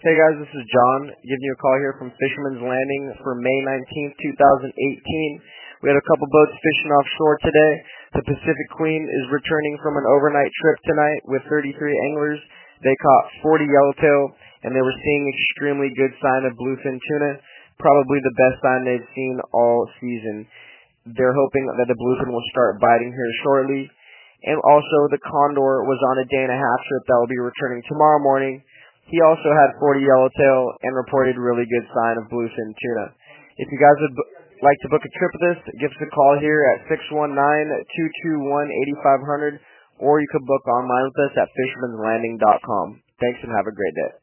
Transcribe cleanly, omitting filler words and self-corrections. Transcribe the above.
Hey guys, this is John giving you a call here from Fisherman's Landing for May 19th, 2018. We had a couple boats fishing offshore today. The Pacific Queen is returning from an overnight trip tonight with 33 anglers. They caught 40 yellowtail, and they were seeing extremely good sign of bluefin tuna, probably the best sign they've seen all season. They're hoping that the bluefin will start biting here shortly. And also the Condor was on a day-and-a-half trip that will be returning tomorrow morning. He also had 40 yellowtail and reported really good sign of bluefin tuna. If you guys would like to book a trip with us, give us a call here at 619-221-8500, or you could book online with us at fishermanslanding.com. Thanks and have a great day.